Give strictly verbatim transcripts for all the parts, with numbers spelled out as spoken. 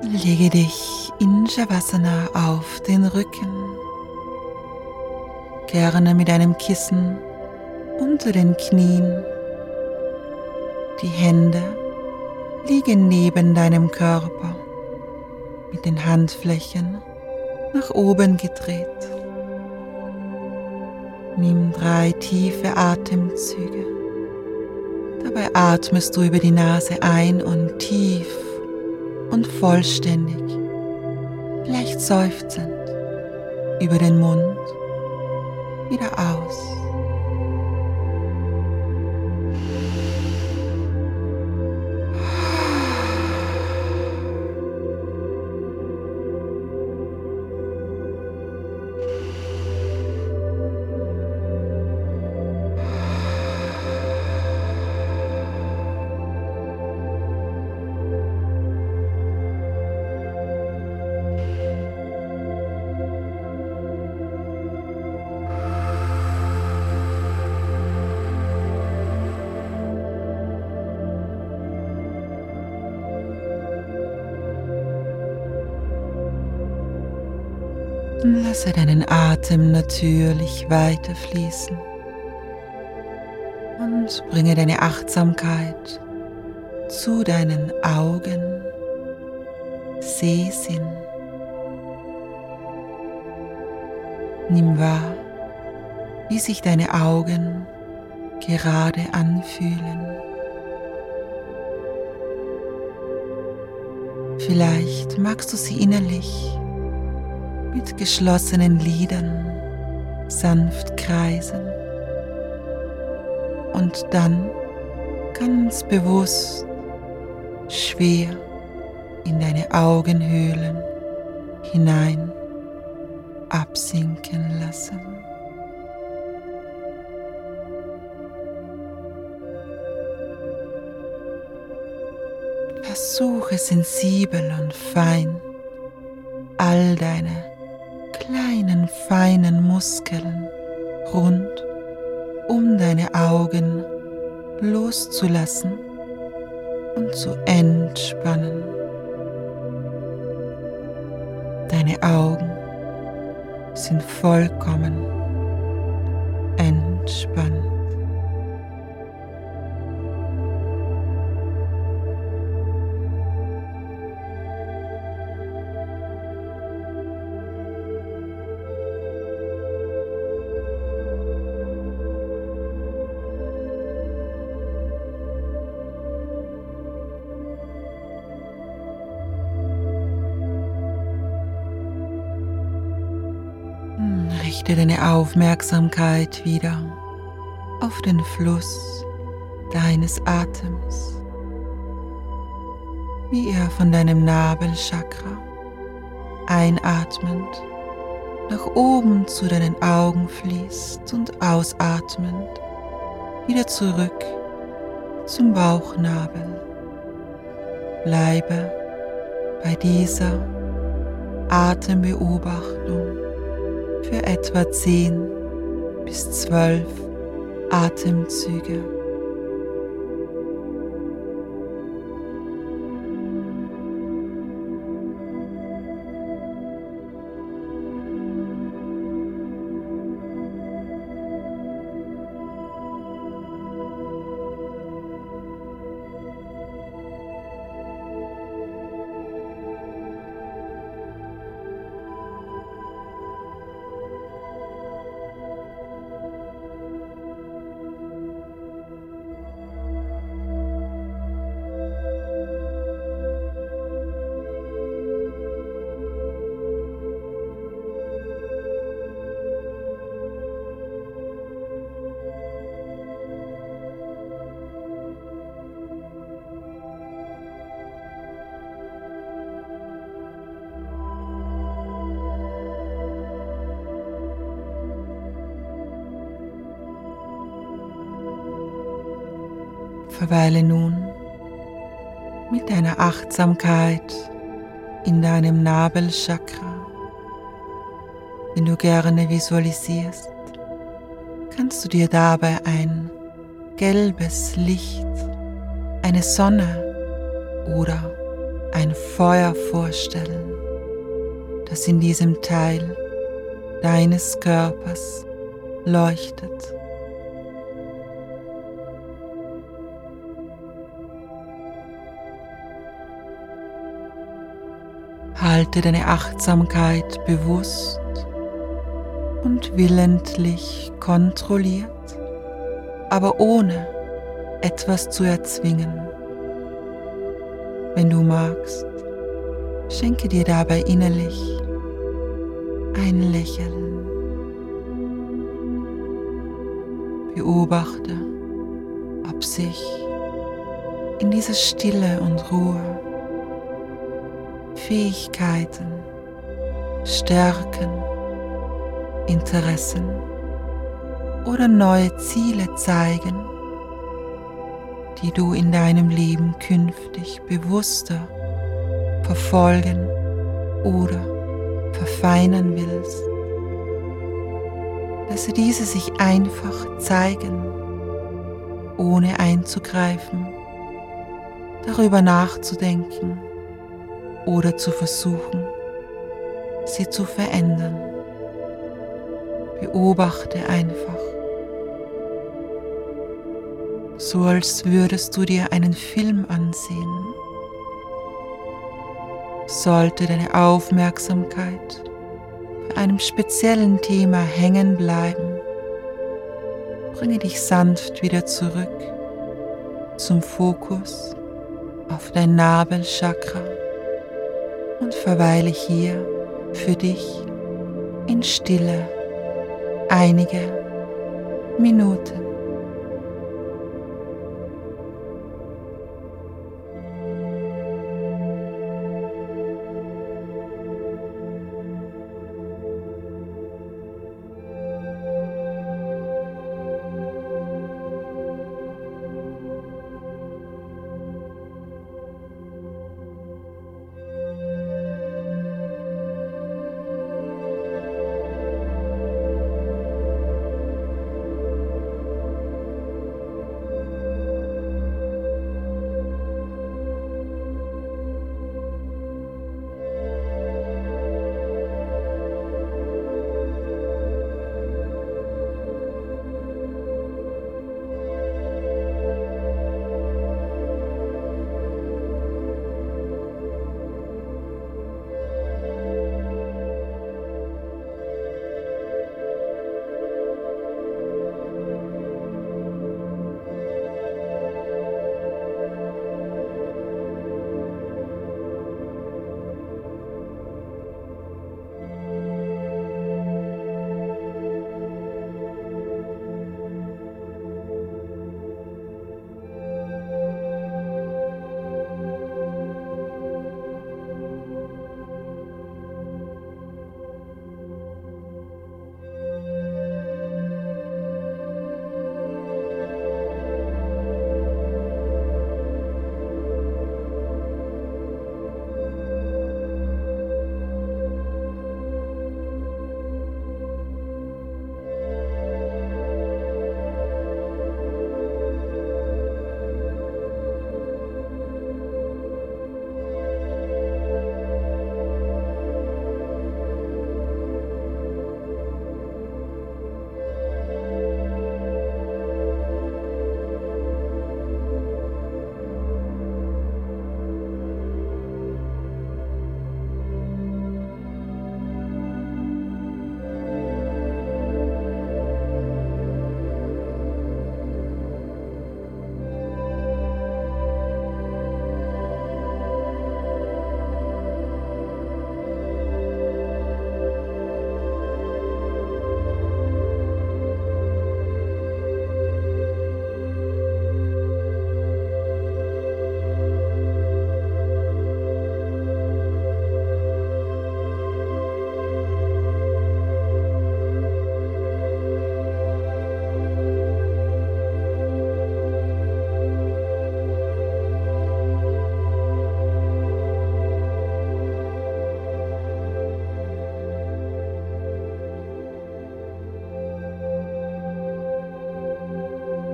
Lege dich in Shavasana auf den Rücken, gerne mit einem Kissen unter den Knien. Die Hände liegen neben deinem Körper, mit den Handflächen nach oben gedreht. Nimm drei tiefe Atemzüge. Dabei atmest du über die Nase ein und tief und vollständig, leicht seufzend, über den Mund wieder aus. Lasse deinen Atem natürlich weiterfließen und bringe deine Achtsamkeit zu deinen Augen, Sehsinn. Nimm wahr, wie sich deine Augen gerade anfühlen. Vielleicht magst du sie innerlich mit geschlossenen Lidern sanft kreisen und dann ganz bewusst schwer in deine Augenhöhlen hinein absinken lassen. Versuche sensibel und fein all deine kleinen, feinen Muskeln rund um deine Augen loszulassen und zu entspannen. Deine Augen sind vollkommen entspannt. Richte deine Aufmerksamkeit wieder auf den Fluss deines Atems, wie er von deinem Nabelchakra einatmend nach oben zu deinen Augen fließt und ausatmend wieder zurück zum Bauchnabel. Bleibe bei dieser Atembeobachtung für etwa zehn bis zwölf Atemzüge. Verweile nun mit deiner Achtsamkeit in deinem Nabelchakra. Wenn du gerne visualisierst, kannst du dir dabei ein gelbes Licht, eine Sonne oder ein Feuer vorstellen, das in diesem Teil deines Körpers leuchtet. Halte deine Achtsamkeit bewusst und willentlich kontrolliert, aber ohne etwas zu erzwingen. Wenn du magst, schenke dir dabei innerlich ein Lächeln. Beobachte, ob sich in dieser Stille und Ruhe Fähigkeiten, Stärken, Interessen oder neue Ziele zeigen, die du in deinem Leben künftig bewusster verfolgen oder verfeinern willst. Lasse diese sich einfach zeigen, ohne einzugreifen, darüber nachzudenken oder zu versuchen, sie zu verändern. Beobachte einfach, so als würdest du dir einen Film ansehen. Sollte deine Aufmerksamkeit bei einem speziellen Thema hängen bleiben, bringe dich sanft wieder zurück zum Fokus auf dein Nabelchakra und verweile hier für dich in Stille einige Minuten.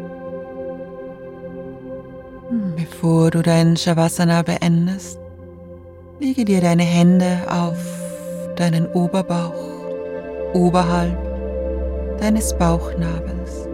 Bevor du dein Shavasana beendest, Lege dir deine Hände auf deinen Oberbauch, oberhalb deines Bauchnabels.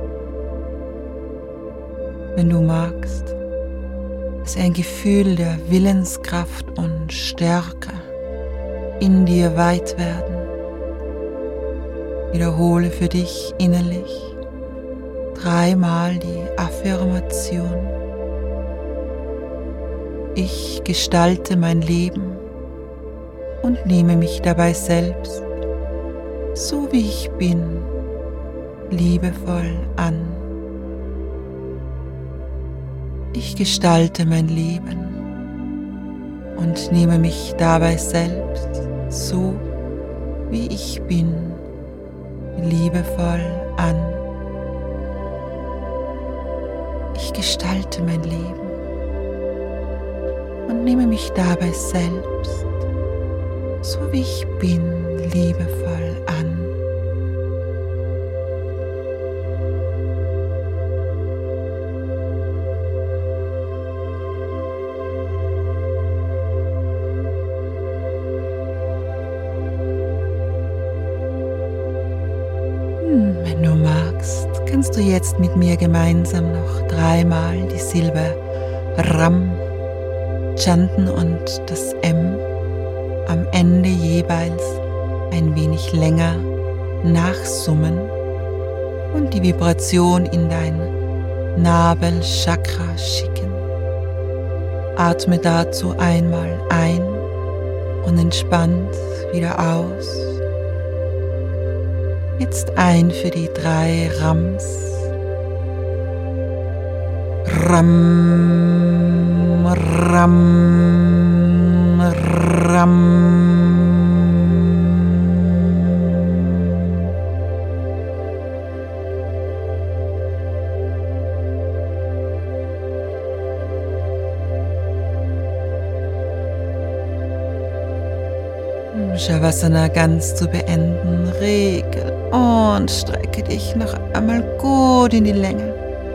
Wenn du magst, lass ein Gefühl der Willenskraft und Stärke in dir weit werden. Wiederhole für dich innerlich dreimal die Affirmation: Ich gestalte mein Leben und nehme mich dabei selbst, so wie ich bin, liebevoll an. Ich gestalte mein Leben und nehme mich dabei selbst, so wie ich bin, liebevoll an. Ich gestalte mein Leben und nehme mich dabei selbst, so wie ich bin, liebevoll an. Wenn du magst, kannst du jetzt mit mir gemeinsam noch dreimal die Silbe Ram chanten und das M am Ende jeweils ein wenig länger nachsummen und die Vibration in dein Nabelchakra schicken. Atme dazu einmal ein und entspannt wieder aus. Jetzt ein für die drei Rams. Ram, Ram, Ram. Shavasana ganz zu beenden, regel und strecke dich noch einmal gut in die Länge.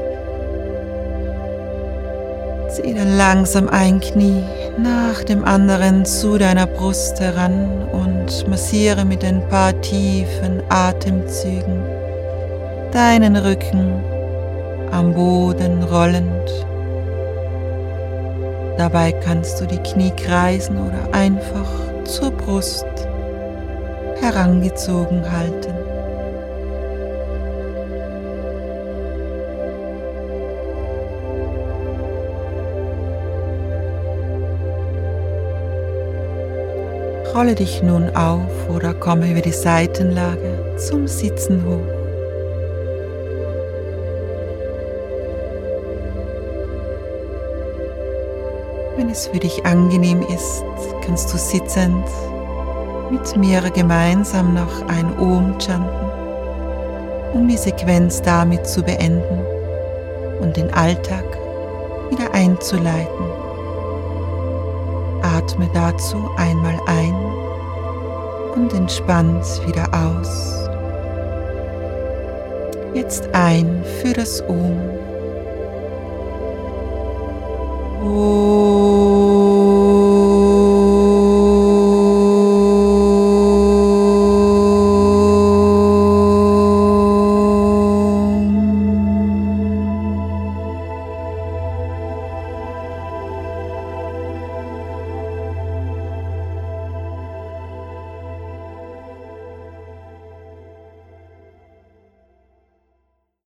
Zieh dann langsam ein Knie nach dem anderen zu deiner Brust heran und massiere mit ein paar tiefen Atemzügen deinen Rücken am Boden rollend. Dabei kannst du die Knie kreisen oder einfach zur Brust herangezogen halten. Rolle dich nun auf oder komme über die Seitenlage zum Sitzen hoch. Wenn es für dich angenehm ist, kannst du sitzend mit mir gemeinsam noch ein Om chanten, um die Sequenz damit zu beenden und den Alltag wieder einzuleiten. Atme dazu einmal ein und entspannt wieder aus. Jetzt ein für das Om. Om.